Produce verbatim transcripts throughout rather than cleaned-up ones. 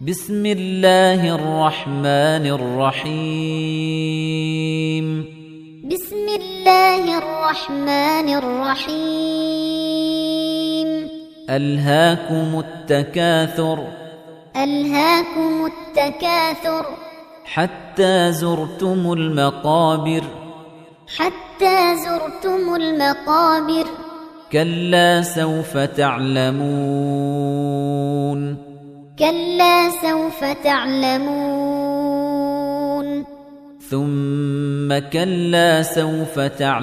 بسم الله الرحمن الرحيم بسم الله الرحمن الرحيم ألهاكم التكاثر ألهاكم التكاثر حتى زرتم المقابر حتى زرتم المقابر كلا سوف تعلمون كلا سوف تعلمون ثم كلا سوف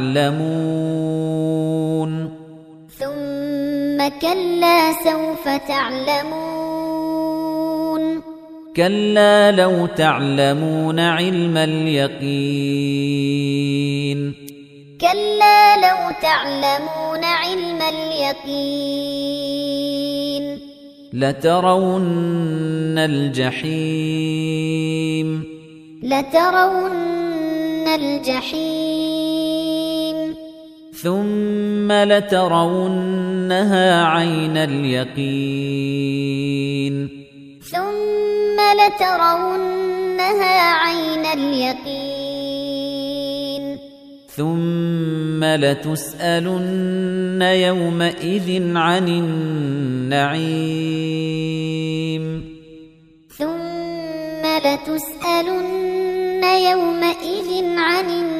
تعلمون ثم كلا سوف تعلمون كلا لو تعلمون علم اليقين كلا لو تعلمون علم اليقين لترون الجحيم لترون الجحيم ثم لترونها عين اليقين ثم لترونها عين اليقين ثم لتسألن يومئذ عن النعيم ثم لتسألن يومئذ عن النعيم